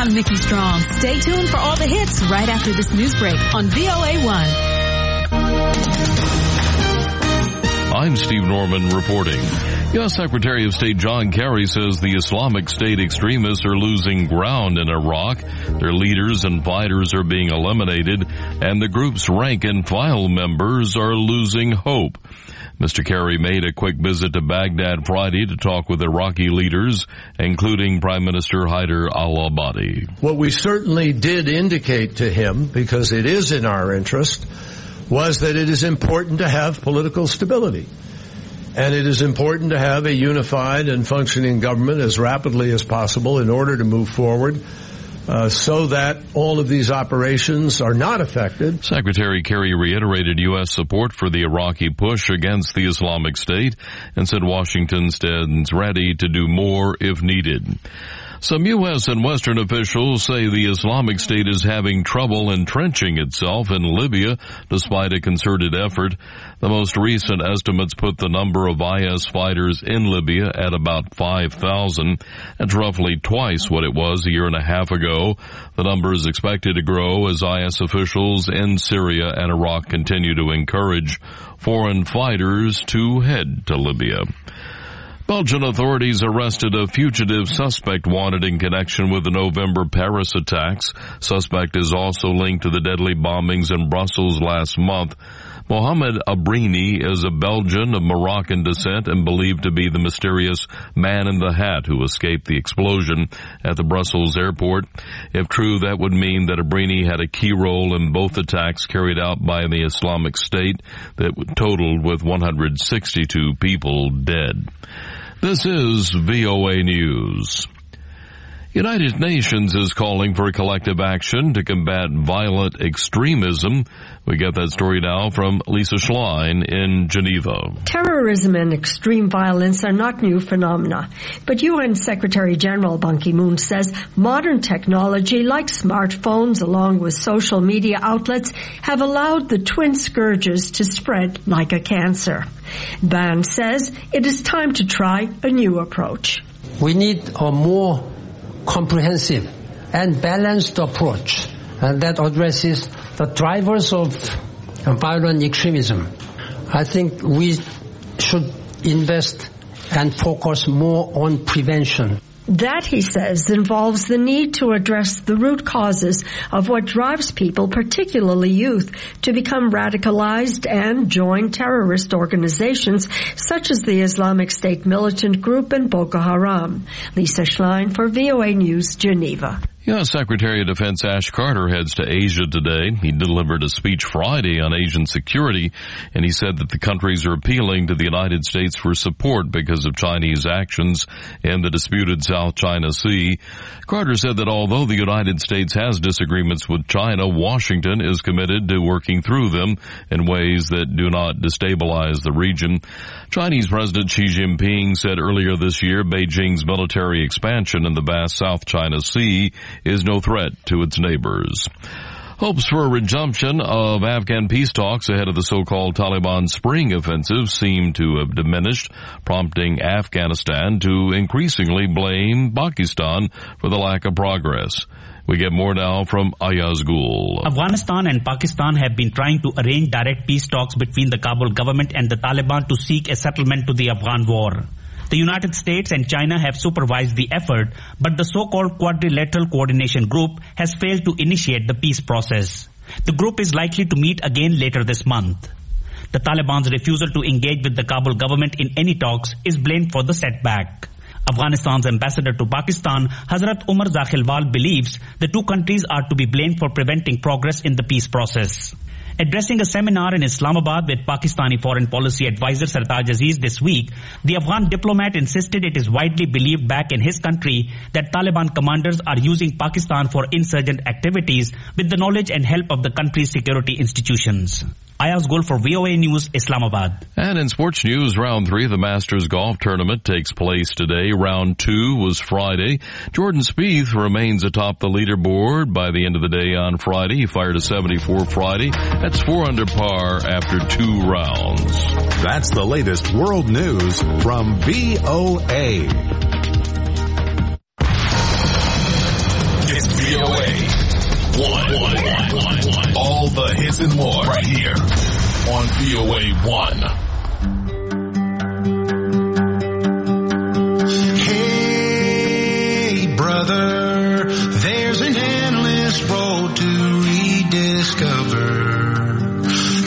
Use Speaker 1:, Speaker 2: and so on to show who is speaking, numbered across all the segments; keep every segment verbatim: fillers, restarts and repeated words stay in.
Speaker 1: I'm Nikki Strong. Stay tuned for all the hits right after this news break on V O A one.
Speaker 2: I'm Steve Norman reporting. U S Secretary of State John Kerry says the Islamic State extremists are losing ground in Iraq. Their leaders and fighters are being eliminated, and the group's rank and file members are losing hope. Mister Kerry made a quick visit to Baghdad Friday to talk with Iraqi leaders, including Prime Minister Haider al-Abadi.
Speaker 3: What we certainly did indicate to him, because it is in our interest, was that it is important to have political stability. And it is important to have a unified and functioning government as rapidly as possible in order to move forward uh, so that all of these operations are not affected.
Speaker 2: Secretary Kerry reiterated U S support for the Iraqi push against the Islamic State and said Washington stands ready to do more if needed. Some U S and Western officials say the Islamic State is having trouble entrenching itself in Libya despite a concerted effort. The most recent estimates put the number of I S fighters in Libya at about five thousand. That's roughly twice what it was a year and a half ago. The number is expected to grow as I S officials in Syria and Iraq continue to encourage foreign fighters to head to Libya. Belgian authorities arrested a fugitive suspect wanted in connection with the November Paris attacks. Suspect is also linked to the deadly bombings in Brussels last month. Mohamed Abrini is a Belgian of Moroccan descent and believed to be the mysterious man in the hat who escaped the explosion at the Brussels airport. If true, that would mean that Abrini had a key role in both attacks carried out by the Islamic State that totaled with one hundred sixty-two people dead. This is V O A News. United Nations is calling for collective action to combat violent extremism. We get that story now from Lisa Schlein in Geneva.
Speaker 4: Terrorism and extreme violence are not new phenomena, but U N Secretary General Ban Ki-moon says modern technology like smartphones along with social media outlets have allowed the twin scourges to spread like a cancer. Ban says it is time to try a new approach.
Speaker 5: We need a more comprehensive and balanced approach and that addresses the drivers of violent extremism. I think we should invest and focus more on prevention.
Speaker 4: That, he says, involves the need to address the root causes of what drives people, particularly youth, to become radicalized and join terrorist organizations such as the Islamic State militant group and Boko Haram. Lisa Schlein for V O A News, Geneva.
Speaker 2: U S Secretary of Defense Ash Carter heads to Asia today. He delivered a speech Friday on Asian security, and he said that the countries are appealing to the United States for support because of Chinese actions in the disputed South China Sea. Carter said that although the United States has disagreements with China, Washington is committed to working through them in ways that do not destabilize the region. Chinese President Xi Jinping said earlier this year Beijing's military expansion in the vast South China Sea is no threat to its neighbors. Hopes for a resumption of Afghan peace talks ahead of the so-called Taliban Spring Offensive seem to have diminished, prompting Afghanistan to increasingly blame Pakistan for the lack of progress. We get more now from Ayaz Gul.
Speaker 6: Afghanistan and Pakistan have been trying to arrange direct peace talks between the Kabul government and the Taliban to seek a settlement to the Afghan war. The United States and China have supervised the effort, but the so-called Quadrilateral Coordination Group has failed to initiate the peace process. The group is likely to meet again later this month. The Taliban's refusal to engage with the Kabul government in any talks is blamed for the setback. Afghanistan's ambassador to Pakistan, Hazrat Umar Zakhilwal, believes the two countries are to be blamed for preventing progress in the peace process. Addressing a seminar in Islamabad with Pakistani foreign policy advisor Sartaj Aziz this week, the Afghan diplomat insisted it is widely believed back in his country that Taliban commanders are using Pakistan for insurgent activities with the knowledge and help of the country's security institutions. Ayaz Gul for V O A News, Islamabad.
Speaker 2: And in sports news, round three of the Masters Golf Tournament takes place today. Round two was Friday. Jordan Spieth remains atop the leaderboard by the end of the day on Friday. He fired a seventy-four Friday. That's four under par after two rounds.
Speaker 7: That's the latest world news from V O A.
Speaker 8: This and more right here on V O A one.
Speaker 9: Hey, brother, there's an endless road to rediscover.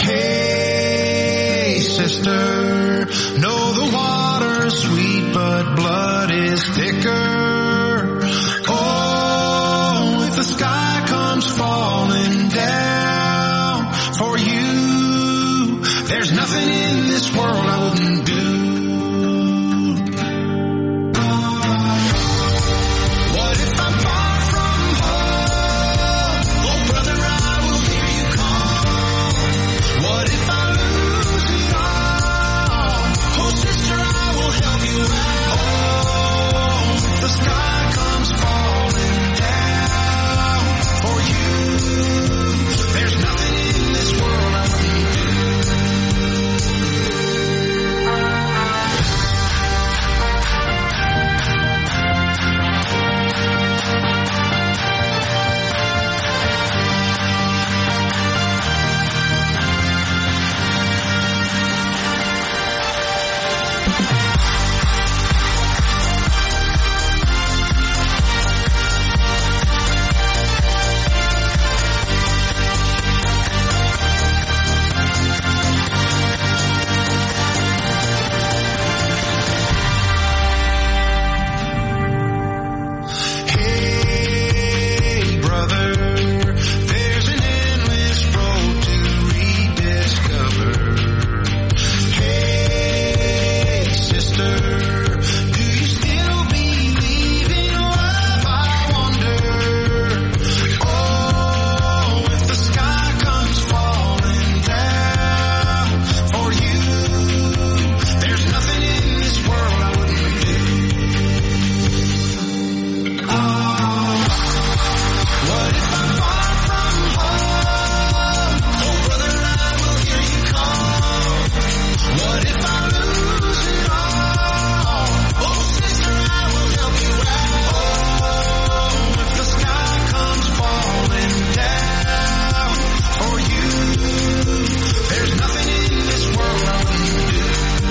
Speaker 9: Hey, sister, know the water's sweet, but blood is thicker. Oh, if the sky comes falling down for you, there's nothing in this world I wouldn't do. What if I'm far from home? Oh, brother, I will hear you call. What if I lose it all? Oh, sister, I will help you out. Oh, if the sky comes falling down for you, there's nothing in this world I wouldn't do. Hey, brother, there's an endless road to rediscover. Hey, sister, do you still believe in love? I wonder. Oh, if the sky comes falling down for you, there's nothing in this world I wouldn't do. What if I'm far from home? Oh, brother, I will hear you call. What if I lose it all? Oh, sister, I will help you out. Oh, if the sky comes falling down for you, there's nothing in this world I wouldn't do.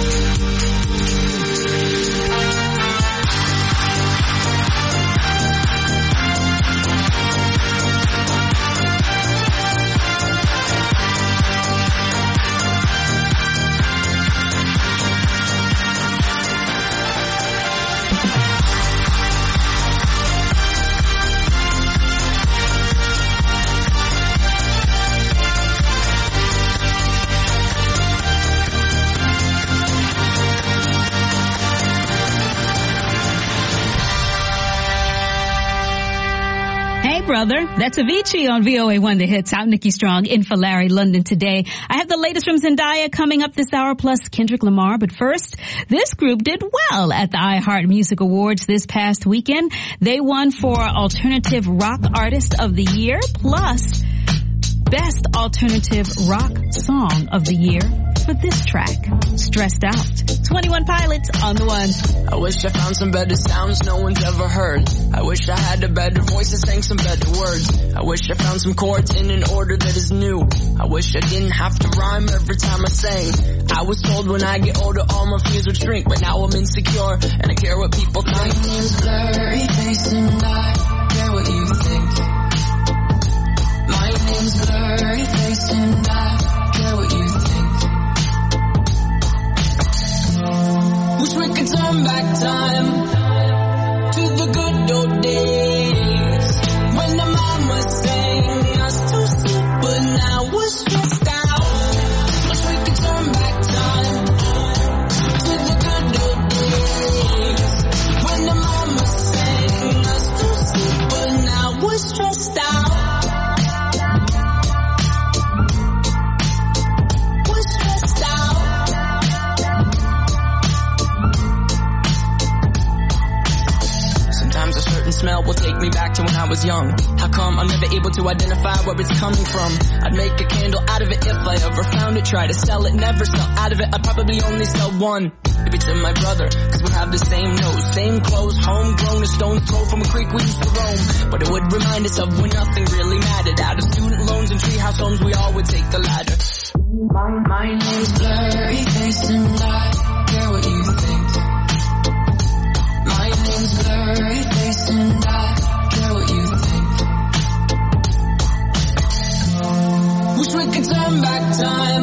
Speaker 1: Hey, brother. That's Avicii on V O A one, The Hits. I'm Nikki Strong in for Larry London today. I have the latest from Zendaya coming up this hour, plus Kendrick Lamar. But first, this group did well at the iHeart Music Awards this past weekend. They won for Alternative Rock Artist of the Year, plus Best Alternative Rock Song of the Year for this track, Stressed Out. twenty-one Pilots on the one.
Speaker 10: I wish I found some better sounds no one's ever heard. I wish I had a better voice and sang some better words. I wish I found some chords in an order that is new. I wish I didn't have to rhyme every time I sang. I was told when I get older all my fears would shrink, but now I'm insecure and I care what people think. My name's Blurry Face and I care what you think. My name's Blurry Face and I care what you think. Wish we could turn back time to the good old days when the mama sang us to sleep, but now we're stressed out. Wish we could turn back time to the good old days when the mama sang us to sleep, but now we're stressed out. We're stressed out. and smell will take me back to when I was young. How come I'm never able to identify where it's coming from? I'd make a candle out of it if I ever found it. Try to sell it, never sell out of it. I'd probably only sell one. Maybe to my brother, cause we have the same nose, same clothes, homegrown, a stone's throw from a creek we used to roam. But it would remind us of when nothing really mattered. Out of student loans and treehouse homes, we all would take the ladder. My, my name's Blurry Face and I care what you think. My name's Blurry Face and I care what you think. Wish we could turn back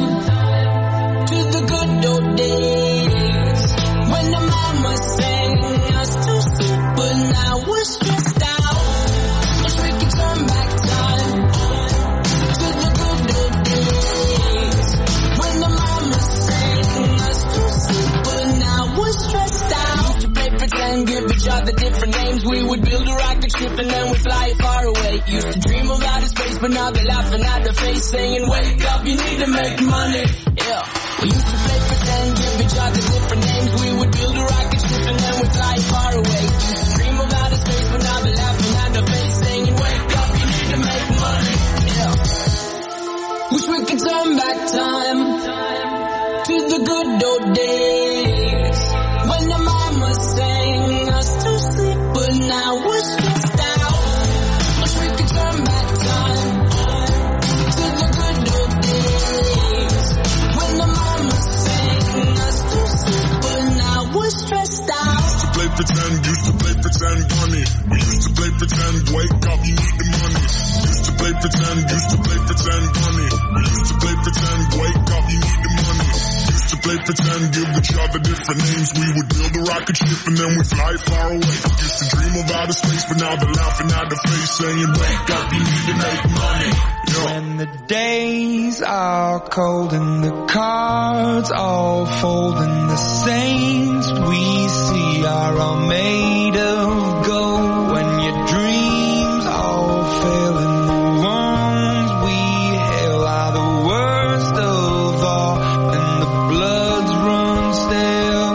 Speaker 10: time to the good old days when the mama sang us to sleep, but now we're stressed out. Wish we could turn back time to the good old days when the mama sang us to sleep, but now we're stressed out. Used to play pretend, give each other different names. We would build a rocket ship and then we'd fly far away. Used to dream of outer space, but now they're laughing at the face, saying, wake up, you need to make money. Yeah. We used to play pretend, give each other different names. We would build a rocket ship and then we'd fly far away. Used to dream of outer space, but now they're laughing at the face, saying, wake up, you need to make money. Yeah. Wish we could turn back time to the good old days when the mama sang us to sleep, but now we're stressed out. Wish we could turn back time to the good old days when the mama sang us to sleep, but now we're stressed out.
Speaker 11: Used to play pretend, used to play pretend, money. We used to play pretend, wake up, you need the money. Used to play pretend, used to play pretend, money. We used to play pretend, wake up, you need the money. Used to play pretend, give each other different names. We would build a rocket ship and then we fly far away. Used to dream of outer space, but now they're laughing at the face, saying, wake up, you need to make money. Yo.
Speaker 12: When the days are cold and the cards all fold and the saints we see are all made of gold, when your dreams all fail and the ones we hail are the worst of all, and the bloods run stale.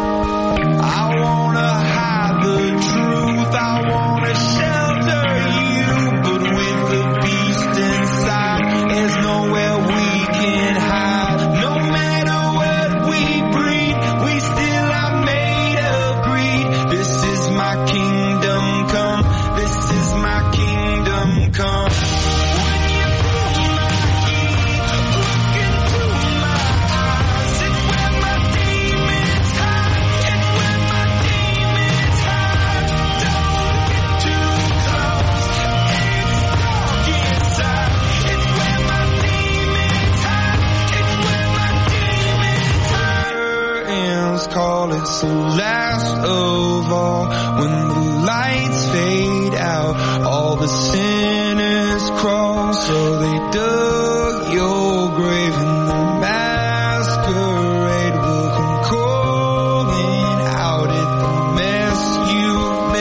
Speaker 12: I wanna hide the truth, I wanna shelter you, but with the beast inside, there's nowhere we can hide. No matter what we breed, we still are made of greed. This is my kingdom come, this is my kingdom come. When you pull my key, look into my eyes, it's where my demons hide, it's where my demons hide. Don't get too close, it's dark inside, it's where my demons hide, it's where my demons hide. Curtains call, it's the last of all. When the lights fade out, all the sinners crawl, so they dug your grave and the masquerade will come calling out at the mess you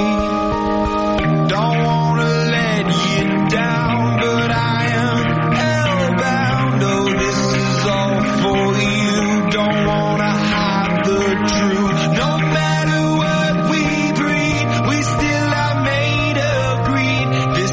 Speaker 12: made. Don't wanna let you down, but I am hellbound. Oh, this is all for you. Don't wanna hide the truth. No matter what we breed, we still are made of greed. This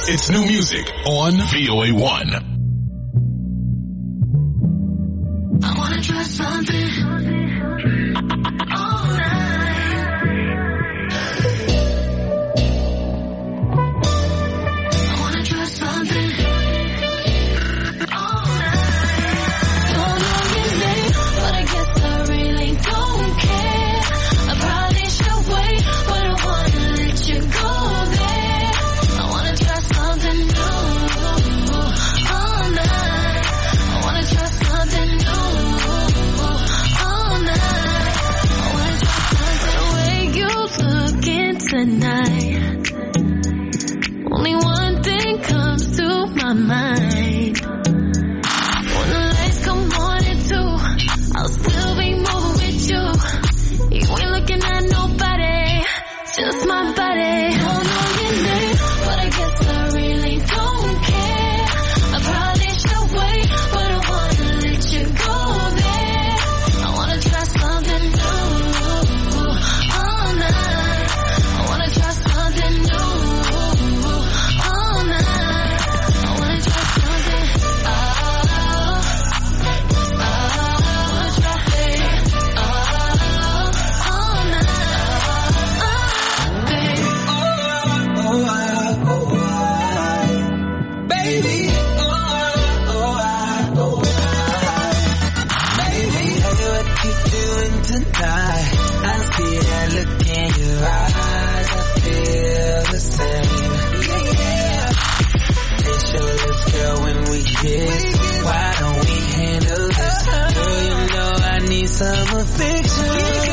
Speaker 8: It's new music on V O A one.
Speaker 9: I wanna try something all night. I wanna try something all night. Don't know your name, but I guess I really don't care. I probably should wait, but I wanna let you go there. I wanna try something new all night. I wanna try something new all night. I wanna try something. The way you looking tonight, only one thing comes to my mind. When the lights come on at two, I'll still be moving with you. You ain't looking at nobody, just my body. Don't know your name, but I guess I really don't care. I probably should wait, but I wanna let you go there. I wanna try something new all night. I wanna try something new all night. I wanna try something. Oh, oh, I wanna try it. Oh, all night. Oh, baby.
Speaker 12: Oh, I, oh, I, baby. Oh, oh, I, oh, I, baby. Hey, what you doing tonight? I see that look in your eyes. I feel the same. Yeah. It's your lips, girl, when we kiss. Why don't we handle this? Girl, you know I need some affection.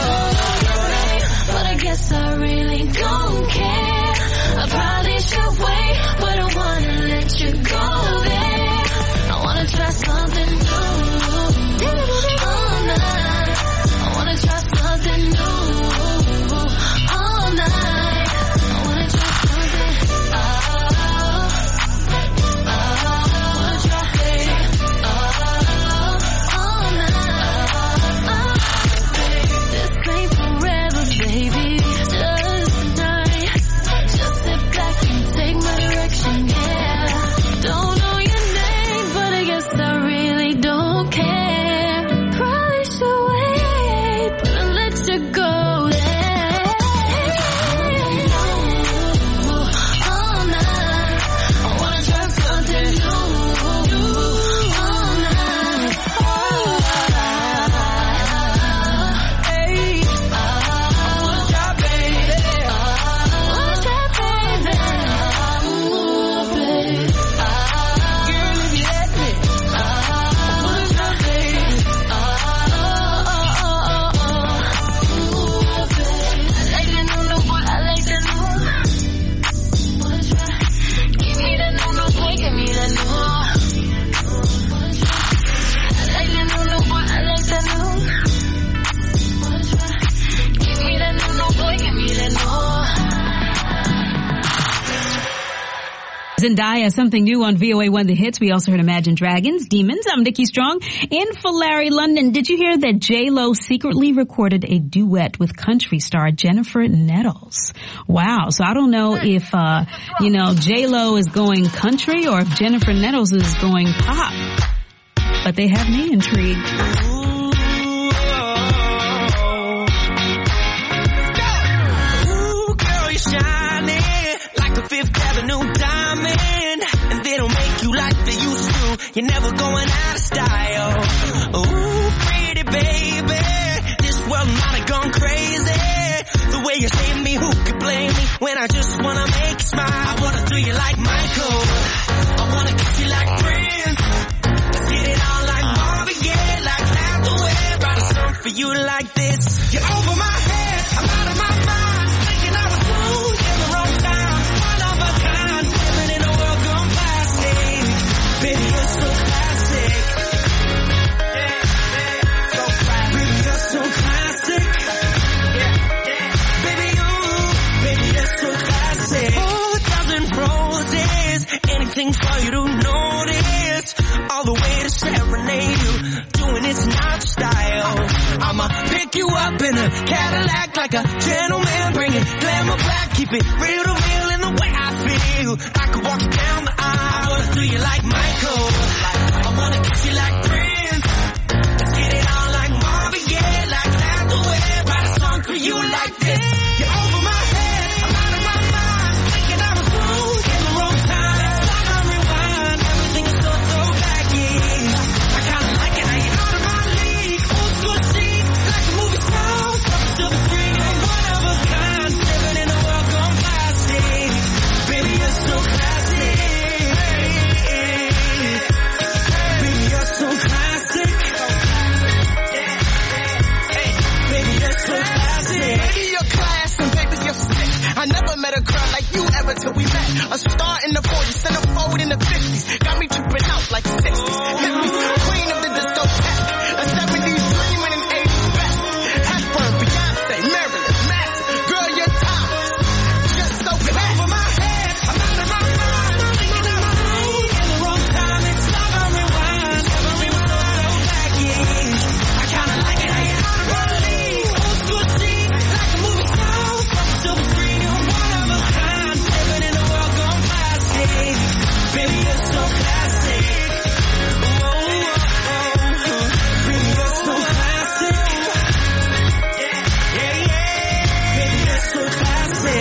Speaker 9: But I guess I really don't care. I probably should wait, but I wanna let you go there. I wanna try something new all night. I wanna try something new all night. I wanna try something. Oh, oh, I wanna try it. Oh, all night. Oh, this ain't forever, baby. Just tonight. Just sit back and take my direction, yeah. Don't know your name, but I guess I really don't care. Probably should wait, but I'll let you go there. All night. I wanna try something new all night. Hey, I wanna try, baby. I wanna try, baby. Ooh, baby. Girl, if you let me, I wanna try, baby. Oh, oh, oh, oh, oh. Ooh, baby. I like the new, new boy. I like the new. Wanna try? Give me the new, new boy. Give me the new. Wanna try? I like the new, new boy. I like the new. Wanna try? Give me the new, new boy. Give me the new.
Speaker 1: Zendaya, something new on V O A one The Hits. We also heard Imagine Dragons, Demons. I'm Nikki Strong in for Larry London. Did you hear that J-Lo secretly recorded a duet with country star Jennifer Nettles? Wow. So I don't know if, uh, you know, J-Lo is going country or if Jennifer Nettles is going pop. But they have me intrigued.
Speaker 12: Ooh, girl, you're shining like a Fifth Avenue diamond, and they don't make you like they used to. You're never going out of style. Ooh, pretty baby, this world might have gone crazy. The way you save me, who could blame me when I just wanna make you smile? I wanna do you like Michael, I wanna kiss you like Prince. Let's get it on like Marvin Gaye, like Hathaway. Write a song for you like this. You're over my head, I'm out of my mind, thinking I was smooth in the wrong time. One of a kind, living in a world gone plastic. Baby, you're so classic. Yeah, yeah, so classic. Baby, you're so classic. Yeah, yeah. Baby, you, baby, you're so classic. Oh, a thousand roses, anything for you to notice. All the way to serenade you, doing it's not your style. I'ma pick you up in a Cadillac like a gentleman, bring it glamour back, keep it real to real in the way I feel. Like a
Speaker 9: walks down the aisle. I wanna do you like Michael. I wanna kiss you like Prince. Let's get it on like Marvin Gaye, like Hathaway. Write a song for you like this. You're over my head, I'm out of my mind. Thinking I was wrong in the wrong time. Start on rewind, everything is so throwbacky. I kinda like it how you're out of my league. Old school chic, like a movie star. Silver screen, you're one of a kind. Living in a world gone plastic. Baby, you're so classic. Baby, you're so classic. Baby, you're so classic.
Speaker 13: Baby, you're class and baby, you're sick. I never met a girl like you ever till we met. A star in the forties, centerfold in the fifties. Got me tripping out like sixties. Hippies, queen of the discotheque. A seventies dream and an eighties best. Hepburn, Beyonce, Marilyn, Manson. Girl, you're timeless. Just so classy.
Speaker 9: Over my head, I'm out of my mind. Thinking I was wrong in the wrong time. It's stop on rewind. Everything was so throwbacky. I kinda like it how you're out of my league. Old school chic, like a movie star. Silver screen, you're one of a kind. Living in a world gone plastic. Baby, you're so classic. Oh, oh, oh, oh. Baby, you're so classic. Yeah, yeah, yeah. Baby, you're so classic.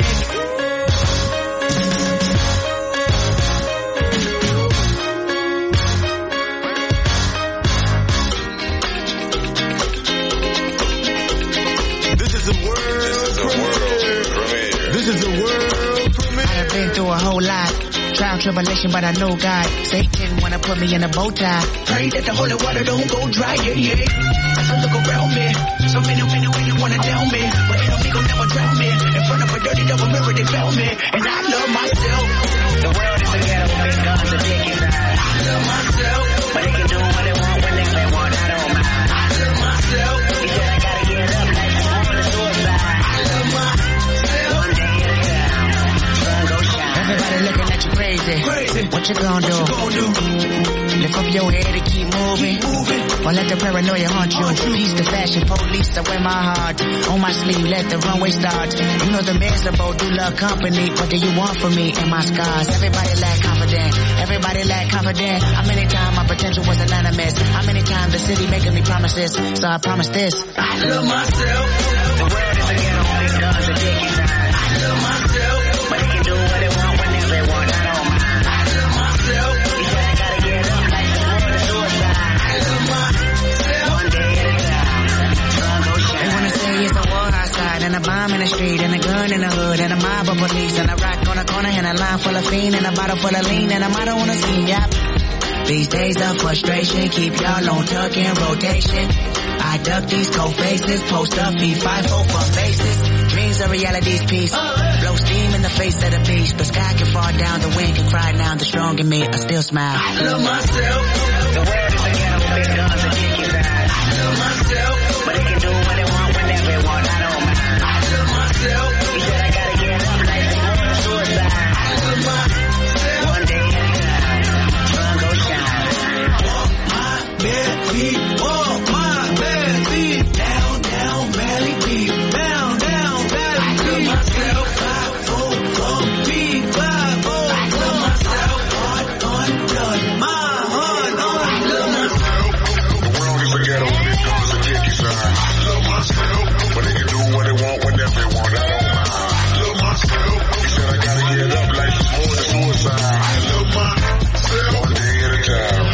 Speaker 11: This is a world premiere. This is a world premiere.
Speaker 14: I've been through a whole lot. Trial, tribulation, but I know God. Satan wanna put me in a bow tie.
Speaker 9: Pray that the holy water don't go dry, yeah, yeah. As I look around me, so many, many women wanna down me, but ain't no me gon' never drown me. In front of a dirty double mirror, they found me, and I love myself.
Speaker 14: The world is a ghetto, big guns are big inside.
Speaker 9: I love myself,
Speaker 14: But they can do what they want whenever they want, I don't mind.
Speaker 9: I love myself.
Speaker 14: He said I gotta get up like I'm on the suicide.
Speaker 9: I love myself.
Speaker 14: One day at a time, sun go shine. Everybody looking at you crazy.
Speaker 9: Crazy.
Speaker 14: What you gonna do?
Speaker 9: What you gonna do?
Speaker 14: Lift up your head and keep moving.
Speaker 9: Moving.
Speaker 14: Or let the paranoia haunt you. Peace the fashion police that wear my heart. On my sleeve, let the runway start. You know the miserable do love company. What do you want from me and my scars? Everybody lack confidence. Everybody lack confidence. How many times my potential was anonymous? How many times the city making me promises? So I promise this.
Speaker 9: I love myself.
Speaker 14: The world is a ghetto, big guns are big inside.
Speaker 9: I love myself.
Speaker 14: But they can do what they want whenever they want, I don't mind.
Speaker 9: I love myself.
Speaker 14: He said I gotta get up like I'm on the suicide.
Speaker 9: I love myself.
Speaker 14: One day at a time, sun go shine. They wanna say it's a war outside, and a bomb in the street, and a gun in the hood, and a mob of police, and a rock on the corner, and a line full of fiend, and a bottle full of lean, and a motto on the scheme, yep. These days of frustration keep y'all on tuck in rotation. I duck these cold faces, post up, be five four for faces. Dreams of reality's peace. Blow steam in the face of the beast. The sky can fall down, the wind can cry now. The strong in me, I still smile.
Speaker 9: I love myself.
Speaker 14: The world is a ghetto, big guns are big inside.
Speaker 9: I love myself.
Speaker 14: But they can do what they want whenever they want, I don't mind.
Speaker 9: I love myself.
Speaker 14: He said I gotta get up like I'm on the suicide.
Speaker 9: I love myself.
Speaker 14: One day at a time, sun go shine.
Speaker 9: Walk my bare feet, walk my bare feet, down, down, valley deep, down, down, valley deep. I love myself. Five, four, four, big five, four. I love myself. Heart undone, my heart on. I love myself.
Speaker 11: The world is a ghetto, big guns are big inside. I love myself. But they can do what they want whenever they want, I don't mind. I love myself. He said I gotta get up like I'm on the suicide. I love myself. One day at a time.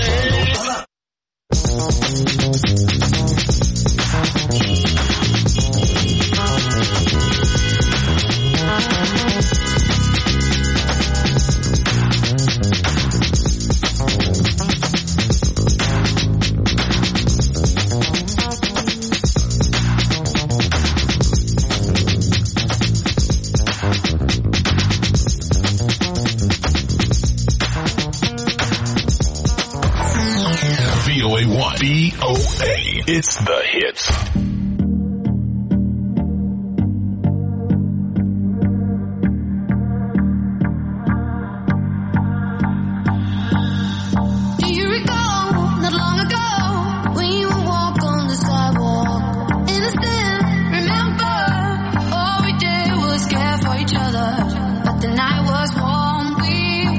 Speaker 8: V O A one. V O A. It's the hits.
Speaker 15: Do you recall not long ago when you would walk on the sidewalk? Innocent, remember, all we did was care for each other. But the night was warm, we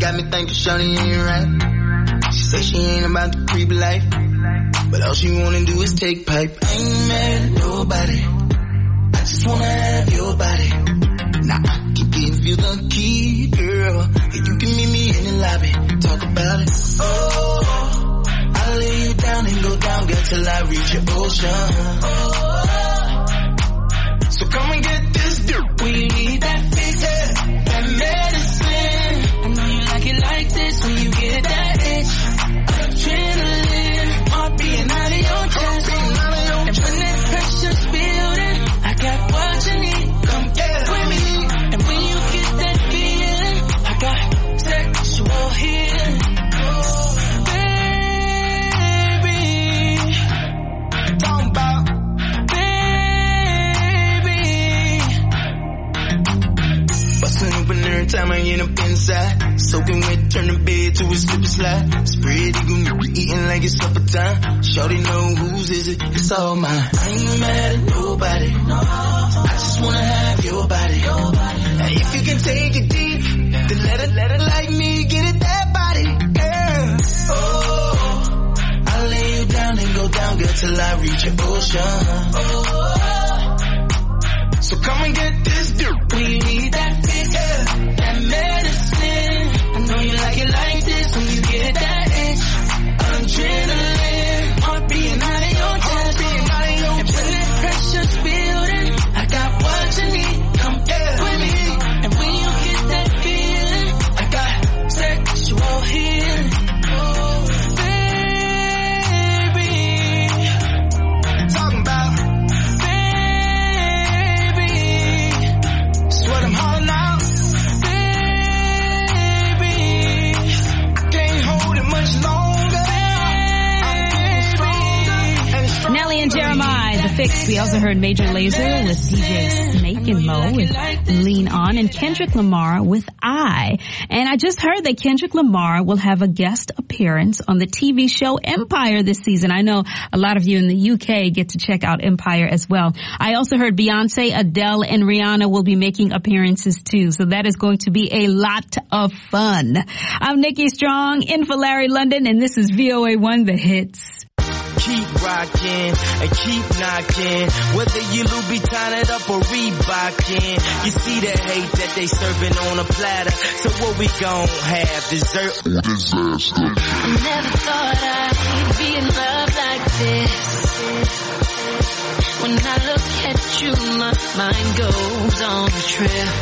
Speaker 16: got me thinking shawty ain't right. She say she ain't about the creep life, but all she wanna do is take pipe. I ain't mad at nobody, I just wanna have your body. Now I can give you the key, girl, and you can meet me in the lobby. Talk about it. Oh, I'll lay you down and go down, girl, till I reach your ocean. Oh, so come and get this dirt. We need that fix, yeah, that medicine. I know you like it like this when you get that itch. Adrenaline, heart beating out of your chest. And when that pressure's building, I got what you need. Come get with me. And when you get that feeling, I got sexual healing. Oh, baby, talking about. Bustin' open every time I end up inside. Soaking wet, turn the bed to a slip and slide. Spread eagle, eating like it's supper time. Shorty know whose is it, it's all mine. I ain't mad at nobody, I just wanna have your body. Now if you can take it deep, then let it, let it like me, get it that body, girl. Oh, I'll lay you down and go down, girl, till I reach your ocean. Oh, so come and get this dirt. We need that fix, yeah, that medicine. I know you like it like this when you get that itch. Adrenaline, heart beating out of your chest. And when that pressure's building, I got what you need. Come get with me. And when you get that feeling, I got sexual healing. Oh, baby, talking about. What I'm hollering out, baby, I can't hold it much longer. Baby.
Speaker 1: Nelly and Jeremiah, The Fix. We also heard Major Lazer with D J Snake and Mo with Lean On, and Kendrick Lamar with I. And I just heard that Kendrick Lamar will have a guest appearance on the T V show Empire this season. I know a lot of you in the U K get to check out Empire as well. I also heard Beyonce, Adele, and Rihanna will be making appearances too. So that is going to be a lot of fun. I'm Nikki Strong in for Larry London, and this is V O A one The Hits.
Speaker 16: Keep rocking and keep knocking, whether you Louboutin it up or Reebokin. You see the hate that they serving on a platter, so what we gon' have, dessert or disaster?
Speaker 15: I never thought I'd be in love like this. When I look at you, my mind goes on a trip.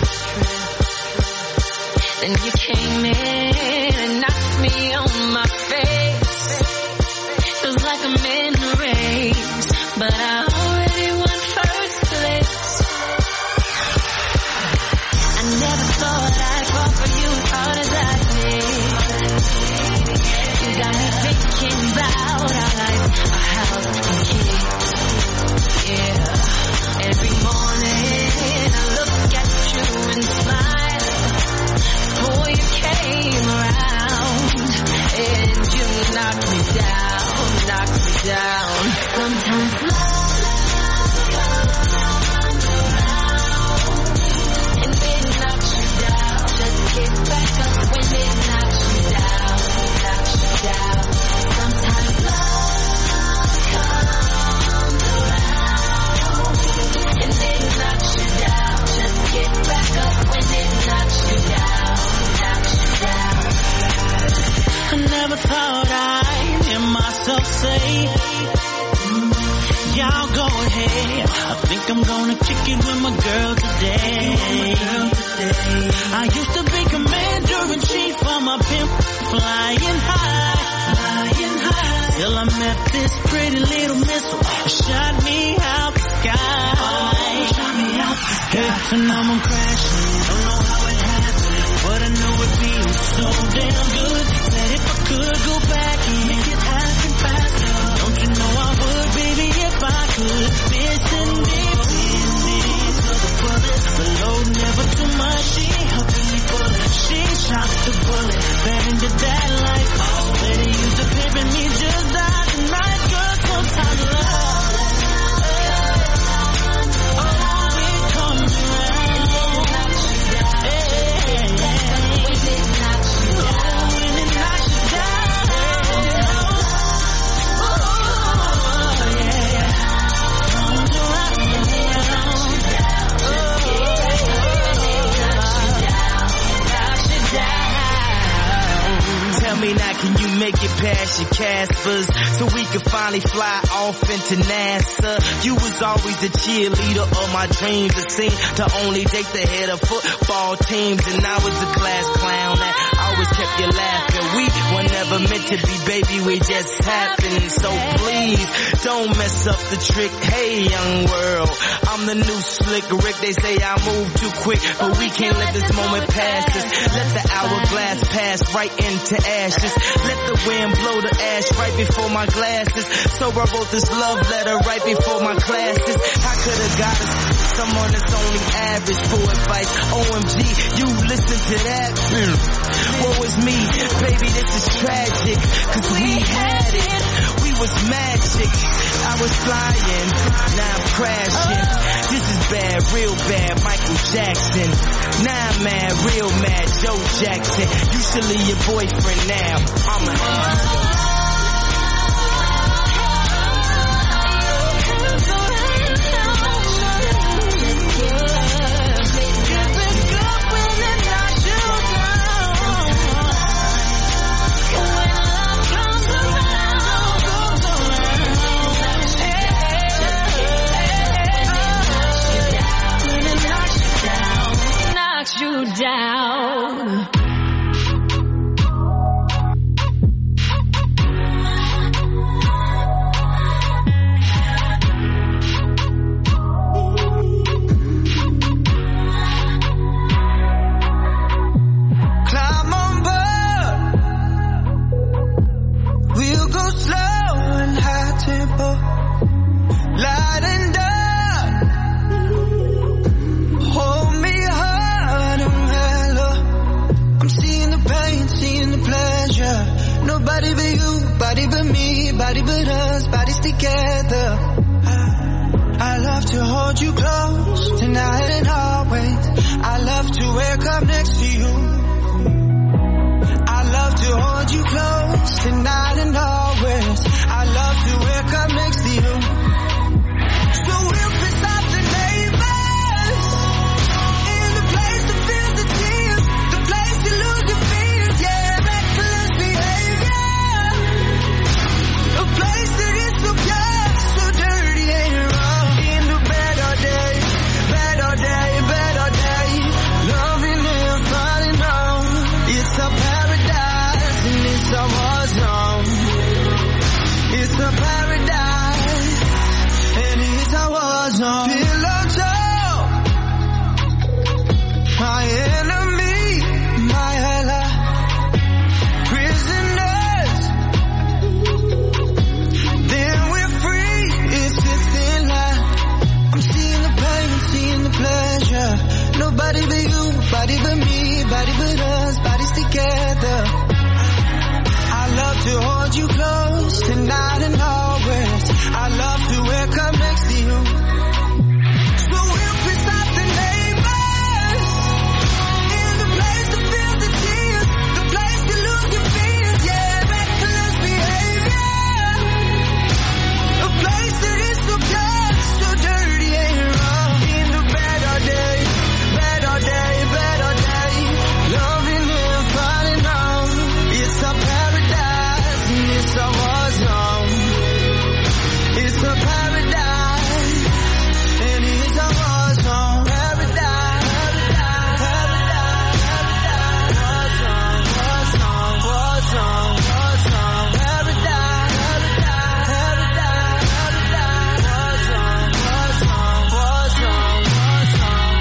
Speaker 15: Then you came in and knocked me on my face. Feels like I'm in a race, but I already won first place. I never thought I'd fall for you as hard as I did. You got me thinking about our life, our house and kids. Yeah, every morning I look at you and smile. Boy, you came around and you knocked me down. Knock me down. Sometimes love comes around and it knocks you down. Just get back up when it knocks you down. Knocks you down. Sometimes love comes around and it knocks you down. Just get back up when it knocks you down. Knocks you down.
Speaker 16: I never thought I'd hear myself say, y'all go ahead, I think I'm gonna kick it with my girl today. I used to be commander-in-chief for my pimp, flying high, flying high, till I met this pretty little missile, shot me out the sky. Oh, shot me out the sky. Hey, so now I'm crashing, don't know how it happened, but I know it feels so damn good. That if I could go back and make it happen faster, don't you know I would, baby, if I could. Missing deep in these other bullets, the load never too much. She helping me pull it, she shot the bullet, fed into that life. Oh, better use the pimp and me just died tonight, girl. Sometimes love, oh, it comes around. Hey, hey, hey.
Speaker 17: your Caspers so we could finally fly off into NASA. You was always the cheerleader of my dreams. It seemed to only date the head of football teams, and I was the class clown that always kept you laughing. We were never meant to be, baby, we just happened. So please, don't mess up the trick. Hey, young world, I'm the new slick Rick. They say I move too quick, but we can't let this moment pass us. Let the hourglass pass right into ashes. Let the wind blow the ash right before my glasses. So I wrote this love letter right before my classes. I could have got us someone that's only average for advice. O M G, you listen to that? Mm. Woe is me, baby, this is tragic. Cause we had it, we was magic. I was flying, now I'm crashing. This is bad, real bad, Michael Jackson. Now I'm mad, real mad, Joe Jackson. You should leave your boyfriend now. I'm a
Speaker 15: you down.
Speaker 12: Climb on board. We'll go slow and high tempo. Light and dark. Hold me hard and mellow. I'm seeing the pain, seeing the pleasure. Nobody but you, body but me, body but us, bodies together. I love to hold you close tonight and always. I love to wake up next to you. I love to hold you close tonight and always. I love to wake up next to you. So we'll piss off the neighbors in the place to feel the tears, the place to lose your fears, yeah, reckless behavior, a place that is so pure, so dirty and raw. In the better day, better day, better day, loving and falling on. It's a paradise and it's a war zone. It's a paradise and it's a war zone. Pillow talk, my enemy, my ally, prisoners. Then we're free. It's a thin line. I'm seeing the pain, seeing the pleasure. Nobody but you, body but me, body but us, bodies together. I love to hold you close tonight and always. I love to wake up next to you. So we'll piss off the neighbors in the place to feel the tears, the place to lose your fears, yeah, reckless behavior, a place that is so pure, so dirty and raw. In the better day, better day, better day, loving and falling on. It's a paradise and it's a war zone. It's a paradise and it's a war zone. Paradise, paradise, paradise, war zone, war zone, war zone, paradise, paradise, paradise, war zone, war zone, war zone, war zone.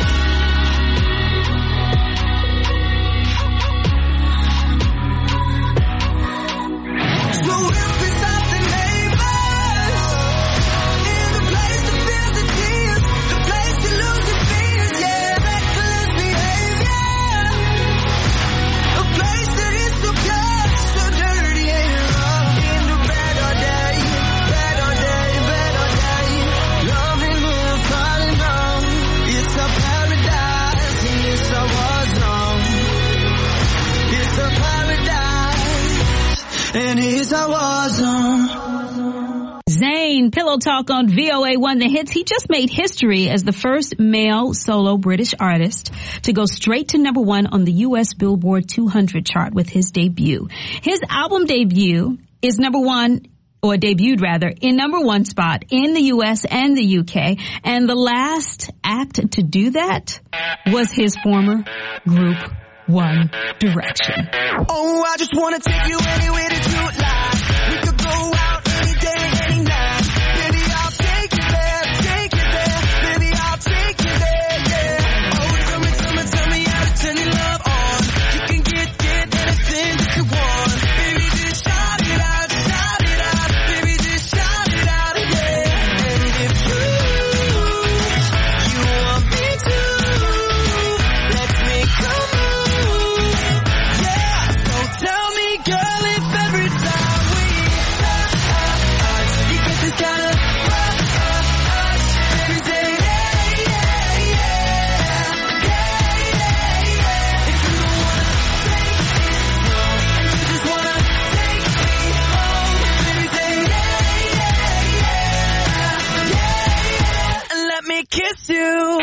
Speaker 12: So we'll piss off the neighbors in the place to feel the tears, the place to lose your fears, yeah, reckless behavior, a place that is so pure, so dirty and raw. In the better day, better day, better day, loving and falling on. It's a paradise and it's a war zone. It's a paradise and it's a war zone.
Speaker 1: Zayn, Pillow Talk on V O A one The Hits. He just made history as the first male solo British artist to go straight to number one on the U S Billboard two hundred chart with his debut. His album debut is number one, or debuted rather, in number one spot in the U S and the U K. And the last act to do that was his former group, One Direction.
Speaker 9: Oh, I just wanna take you anywhere that you like. We could go out any day, any night. Baby, I'll take you there, take you there. Baby, I'll take you there, yeah. Oh, tell me, tell me, tell me how to turn your love on. You can get, get anything that you want. Baby, just shout it out, shout it out. Baby, just shout it out, yeah. And if you, you want me to, let's make a move, yeah. So tell me, girl, if every time we touch, you get this kind of rush every day, yeah, yeah, yeah, yeah, yeah, yeah. If you don't wanna take it slow, and you just wanna take me home every day, yeah, yeah, yeah, yeah, and let me kiss you.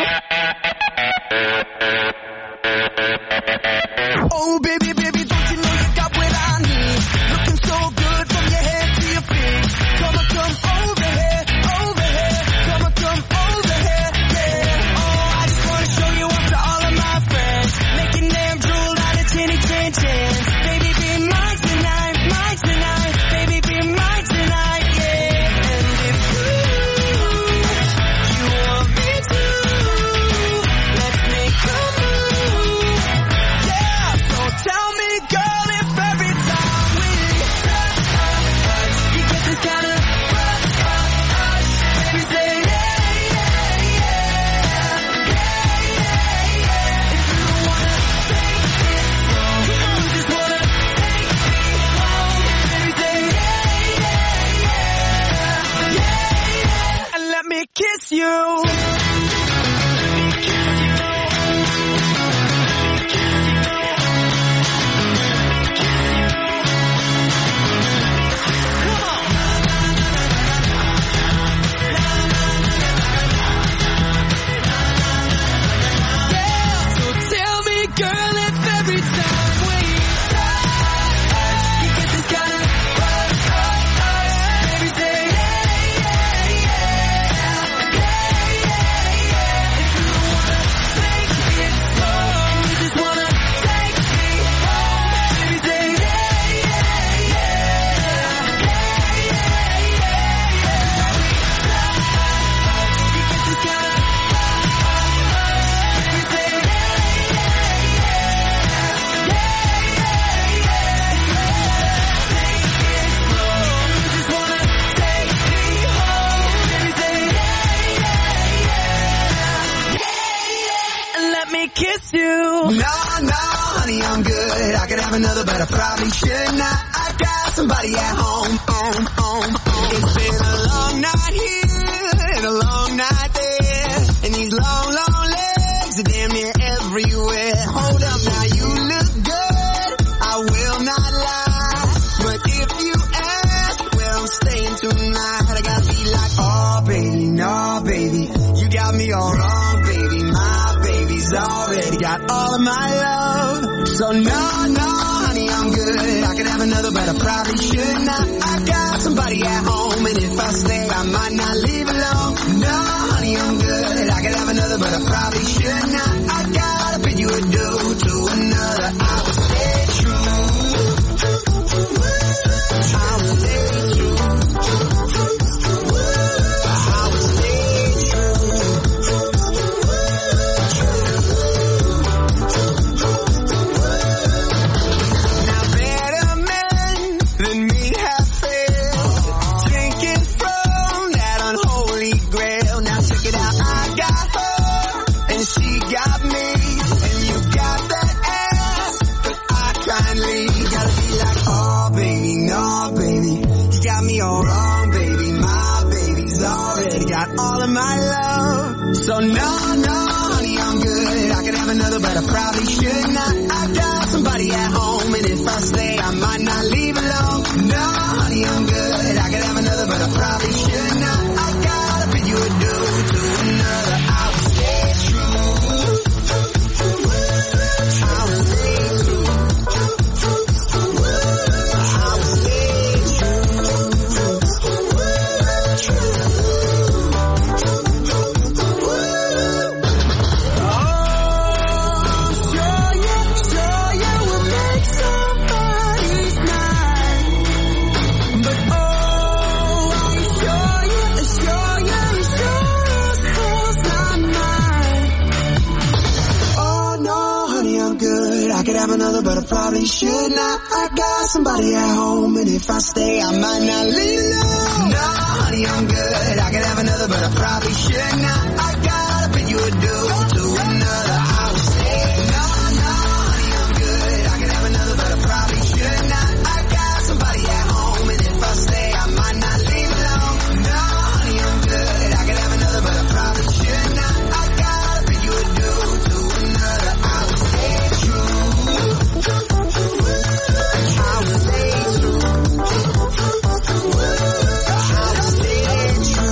Speaker 9: Oh, baby, baby, don't you know you got what I need? Looking so good from your head to your feet. Come on, come over here, over here. Come on, come over here, yeah. Oh, I just wanna show you off to all of my friends. Making them drool out of chinny chin chins. Baby, be mine tonight, mine tonight. Baby, be mine tonight, yeah. And if you, you want me to, let's make a move, yeah. So tell me, girl, if every time we touch, you get this kind of rush every day, yeah, yeah, yeah, yeah, yeah, yeah. If you don't wanna take it slow, you just wanna take me home every day, yeah, yeah, yeah, yeah, yeah. And let me kiss you. So tell me, girl, if every time we touch, you get this kind of rush, rush, rush every day, yeah, yeah, yeah, yeah, yeah, yeah. If you don't wanna take it slow, you just wanna take me home every day, yeah, yeah, yeah, yeah, yeah, yeah, yeah. You get this kind of every day, yeah, yeah, yeah, yeah, and let me kiss you.
Speaker 18: No, no, honey, I'm good. I could have another, but I probably should not. I got somebody at home, home, home, home. It's been a long night here and a long night there, and these long, long legs are damn near everywhere. Hold up, now you look good, I will not lie, but if you ask where I'm staying tonight, I gotta be like, oh baby, no baby, you got me all wrong, baby. My baby's already got all of my love. So no, no, honey, I'm good. I could have another, but I probably should not. I got somebody at home, and if I stay, I might not leave alone. No, honey, I'm good. I could have another, but I probably should not. I gotta bid you adieu to another. I will stay true. I will stay true. I will stay Now better men than me have failed, drinking from that unholy grail. Now check it out, I got her and she got me, and you got that ass, but I kindly gotta be like, oh baby, no baby, you got me all wrong, baby. My baby's already got all of my love. So no, no, honey, I'm good. I could have another, but I probably should not. I got somebody at home, and if I stay, I might not leave alone. No, honey, I'm good. I could have another, but I probably should not. I gotta bid you adieu to another. I will stay true. I will stay true. I will stay true. I probably should not. I got somebody at home, and if I stay, I might not leave. No, no, honey, I'm good. I could have another, but I probably should not. I gotta pay you a due to another. I would say, no, no, honey, I'm good. I could have another, but I probably should not. I got somebody at home, and if I stay, I might not leave alone. No, honey, I'm good. I could have another, but I probably should not. I gotta pay you a due to another. I would stay true. I would stay true. I would stay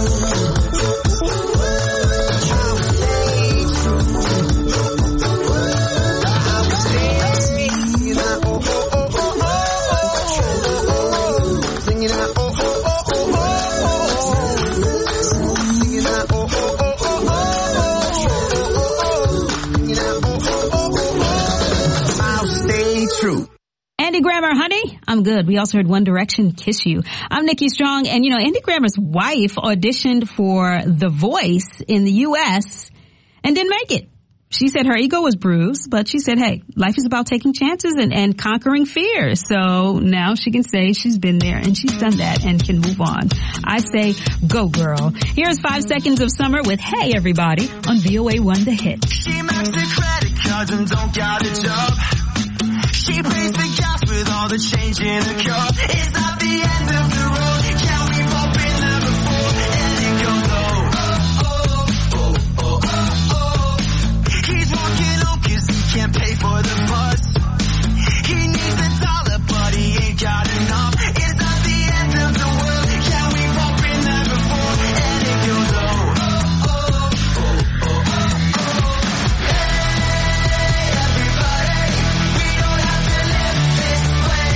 Speaker 1: true. Andy Grammer, honey, I'm good. We also heard One Direction, Kiss You. I'm Nikki Strong, and you know, Andy Grammer's wife auditioned for The Voice in the U S and didn't make it. She said her ego was bruised, but she said, hey, life is about taking chances and, and conquering fears. So now she can say she's been there and she's done that and can move on. I say, go girl. Here's five seconds of summer with Hey Everybody on V O A one The Hit.
Speaker 9: She maxed her credit cards and don't got a job. She pays the gas with all the change in her car. It's not the end of the road. Yeah, we've all been there before. And it goes, oh, oh, oh, oh, oh, oh. He's walking home cause he can't pay for the bus. He needs a dollar but he ain't got enough. It's not the end of the world. Yeah, we've all been there before. And it goes, oh, oh, oh, oh, oh, oh, oh. Hey, everybody. We don't have to live this way.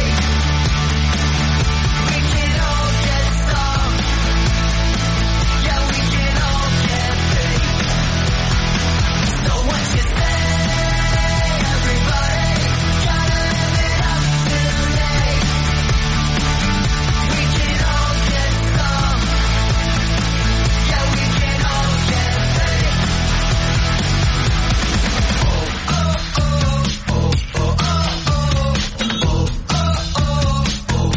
Speaker 9: We can all get some. Yeah, we can all get paid. So what you say, everybody? Gotta live it up today. We can all get some. Yeah, we can all get paid. Oh, oh, oh, oh, oh, oh, oh, oh, oh,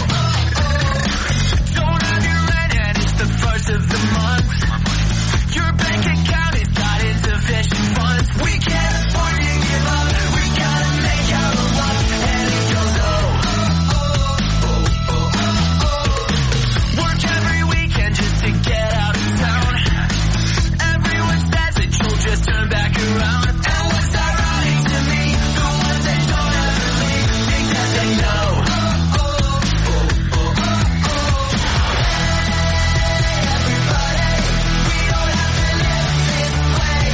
Speaker 9: oh. Don't have your rent and it's the first of the month. Your bank account is got insufficient funds. We can't afford to give up. We gotta make out a lot. And it goes, oh, oh, oh, oh, oh, oh. Work every weekend just to get out of town. Everyone says that you'll just turn back around. And what's ironic to me, the ones that don't ever leave think that they know. Oh, oh, oh, oh, oh, oh. Hey, everybody, we don't have to live this way.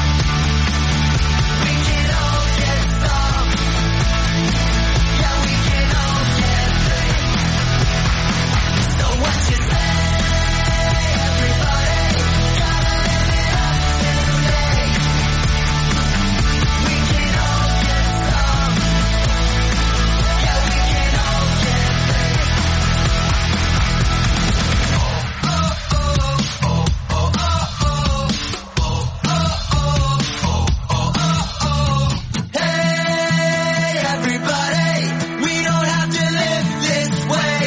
Speaker 9: We can all get some. Yeah, we can all get paid. So what you say, everybody? Gotta live it up today. We can all get some. Yeah, we can all get paid. Oh, oh, oh, oh, oh, oh, oh, oh, oh, oh. Hey, everybody, we don't have to live this way.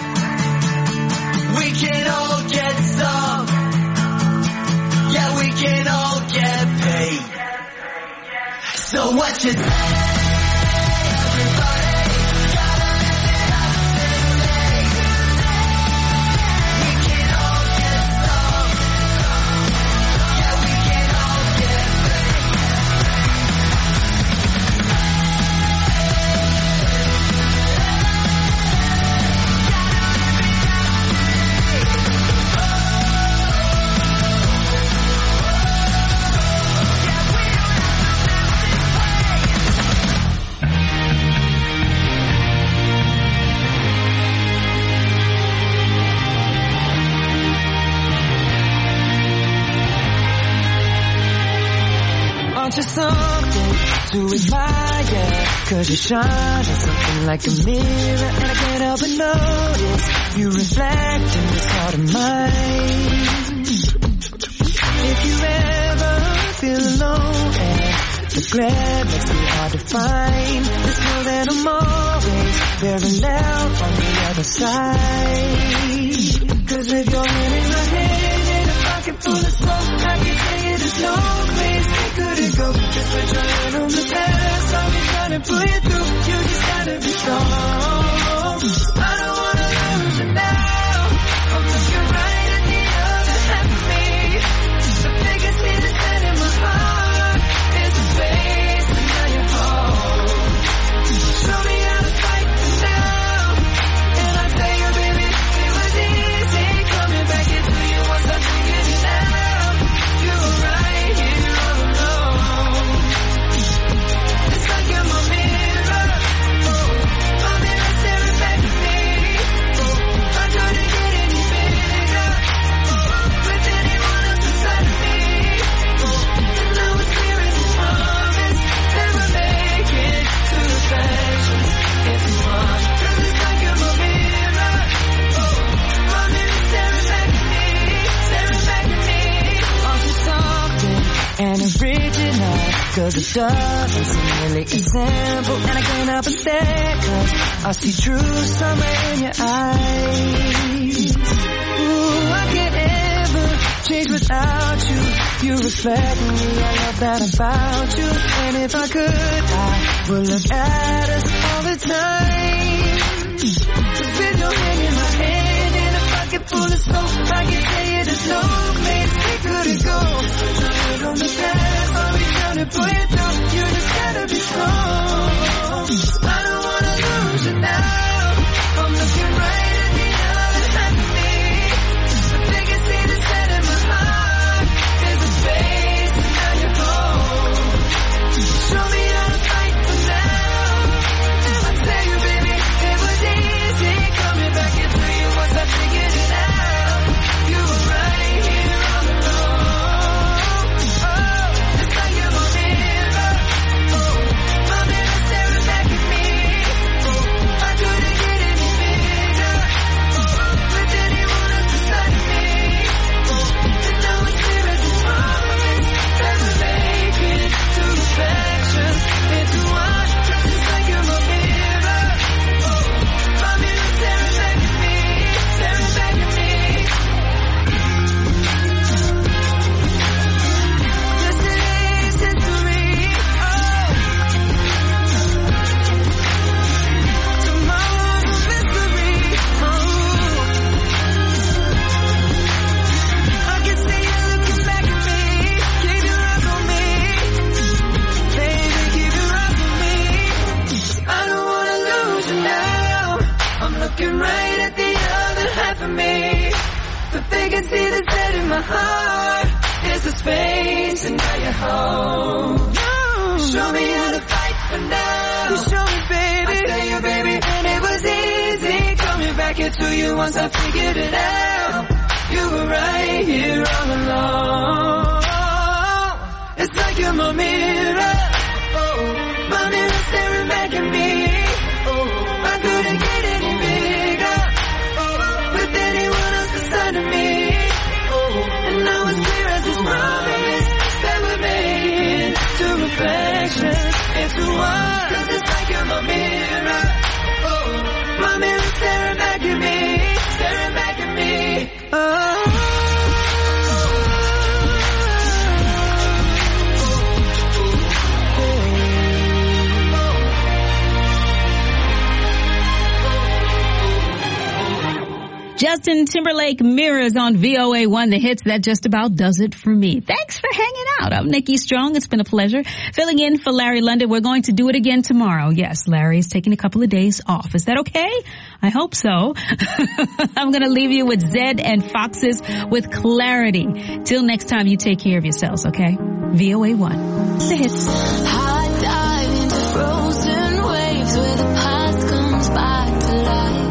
Speaker 9: We can all get some. Yeah, we can all get paid. So what you say, everybody? Gotta live it up today. We can all get some. Yeah, we can all get paid.
Speaker 19: Aren't you something to admire? Cause you shine like something like a mirror, and I can't help but notice you reflect in this heart of mine. If you ever feel alone and the glare makes it hard to find this girl that I'm always parallel on the other side. Cause with your hand in my hand and a pocket full of smoke, I can tell you there's no place we couldn't go. Just put your hand on the past, I'll be trying to pull you through. You just gotta be strong. I don't wanna lose you now. I'm looking right at the other half of me. The biggest thing that's set in my heart is the space, and now you're home. Show me how to fight for now. And I tell you, baby, it was easy coming back into you once I figured it out. You were right here all alone. It's like you're my mirror. Oh, my mirror staring back at me. Oh, I couldn't get any bigger. Oh, with anyone else beside of me. Oh, and now it's clear as a promise that we're making to the fashion. It's fun, 'cause it's like you're my mirror. Oh, my mirror staring back at me, staring back at me. Aren't you something and original? Cause it doesn't seem really example. And I can't help but stare, cause I see truth somewhere in your eyes. Ooh, I can't ever change without you. You reflect me, I love that about you. And if I could, I would look at us all the time. Cause with your hand in my hand and a pocket full of soap, I can tell you there's no place we couldn't go. Put on the past, I'll be trying to pull you through. You just gotta be strong. I don't wanna lose you now. I'm looking right at the other half of me. The biggest thing that's set in my heart is the space, and now you're home. Show me how to fight for now. And I tell you, baby, it was easy coming back into you once I figured it out. You were right here all alone. Oh, it's like you're my mirror. Oh, my mirror staring back at me. Oh, I couldn't get any bigger. Oh, with anyone else beside of me. Oh, and now it's clear as a promise that we're making two reflections into one. 'Cause it's like you're my mirror. Oh, my mirror staring back at me, staring back at me. Yesterday's history. Oh, tomorrow's mystery. Oh, I can see you looking back at me. Keep your eyes on me, baby. Keep your eyes on me. I don't wanna lose you now. I'm looking right at the other half of me. The vacancy that's set in my heart is the space, and now you're home. Show me how to fight for now. You show me, baby. I tell you, baby, and it was easy coming back into you once I figured it out. You were right here all along. It's like you're my mirror. Oh, my mirror staring back at me. Oh, I couldn't get any bigger. Oh, with anyone else beside of me. Oh, and now it's clear as this promise that we're making two reflections into one. 'Cause it's like you're my mirror. Oh, my mirror staring back at me, staring back at me. Oh.
Speaker 1: Justin Timberlake, Mirrors on V O A one, the hits. That just about does it for me. Thanks for hanging out. I'm Nikki Strong. It's been a pleasure filling in for Larry London. We're going to do it again tomorrow. Yes, Larry's taking a couple of days off. Is that okay? I hope so. I'm going to leave you with Zed and Foxes with Clarity. Till next time, you take care of yourselves, okay? V O A one, the hits.
Speaker 15: I dive into frozen waves where the past comes back to life.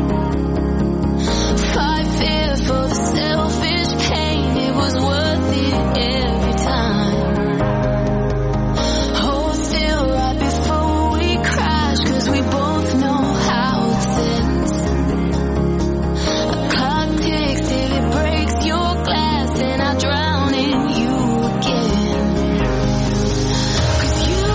Speaker 15: Fight fear for the selfish pain, it was worth it every time. Hold still right before we crash, 'cause we both know how it ends. A clock ticks till it breaks your glass, and I drown in you again. 'Cause you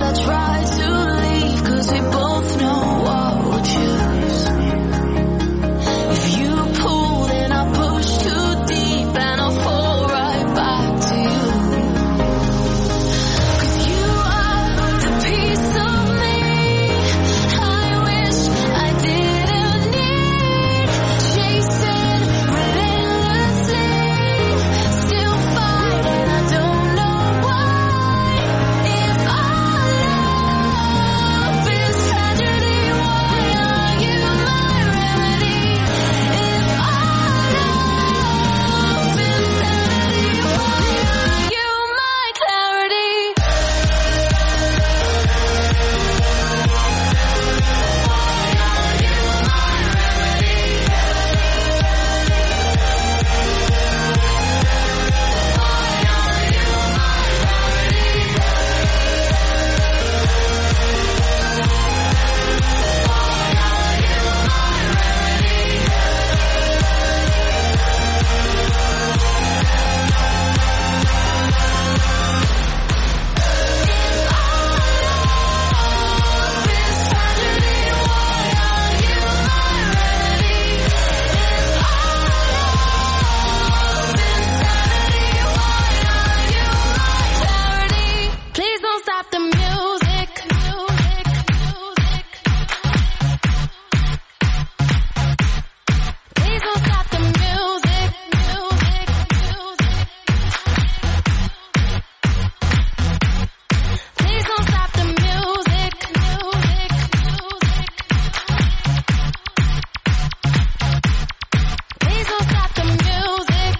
Speaker 15: I try to leave, cause we both know what we'll choose. If you pull, then I'll push too deep and I'll fall right back to you. Cause you are the piece of me I wish I didn't need. Chasing relentlessly, still fighting, I don't know why. If our love is tragedy, why are you my remedy? If our love is sanity, why are you my clarity? Please don't stop the music. Please don't stop the music. Please don't stop the music. Please don't stop the music.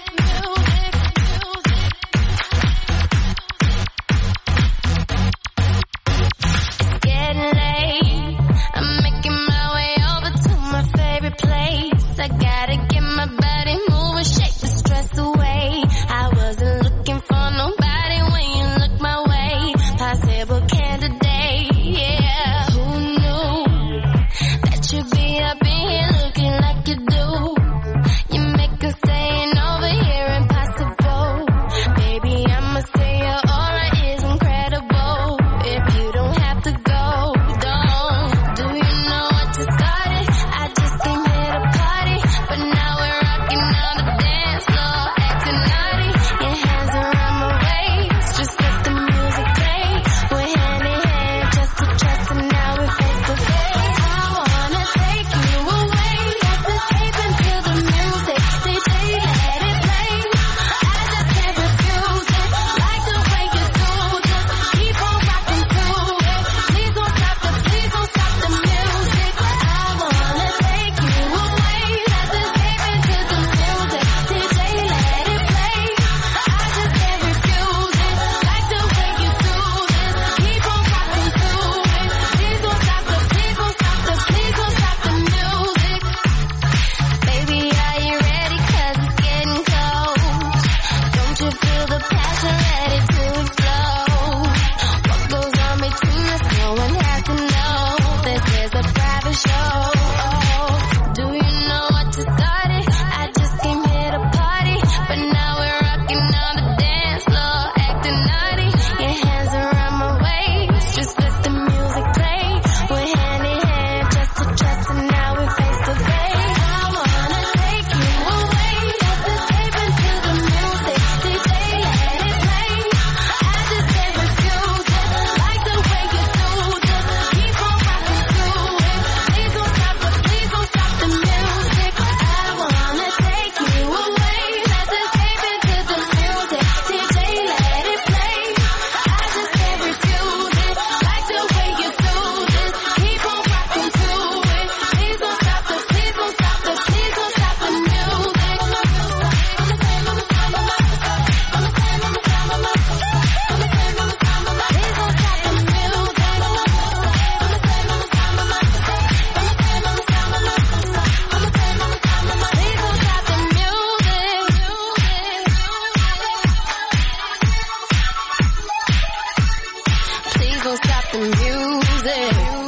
Speaker 15: Getting late, I'm making my way over to my favorite place. I gotta get my body moving, shake the stress away. I wasn't looking for nobody when you look my way. Possible candidate, yeah. Who knew that you'd be up in here looking like you do? You make us staying over here impossible. Baby, I'ma say your aura is incredible. If you don't have to go, don't. Do you know what you started? I just came here to party, but now we're rocking on the dance floor, acting naughty. Your hands around my waist, just let the music play. We're hand in hand, just to trust, and now we're face to face. I wanna take you away, let's escape into the music. D J, let it play. I just can't refuse it, like the way you do. Just keep on rocking to it. Please don't stop the, please don't stop the music. I wanna take you away, let's escape into the music. D J, let it play. I just can't refuse it, like the way you do. Just keep on rocking to it. Please don't stop the, please don't stop the, please don't stop the music. Baby, are you ready? 'Cause it's getting cold. Don't you feel the passion ready to explode? What goes on between us, no one has to know. This is a private show. Do you know what you started? I just came here to party, but now we're rocking on the dance floor, acting naughty. Your hands around my waist, just let the music play. We're hand in hand, just to trust, and now we're face to face. I wanna take you away, let's escape into the music. D J, let it play. I just can't refuse it, like the way you do. Just keep on rocking to it. Please don't stop the, please don't stop the music. I wanna take you away, let's escape into the music. D J, let it play. I just can't refuse it, like the way you do. Just keep on rocking to it. Please don't stop the, please don't stop the, please don't stop the music. Please don't stop the music.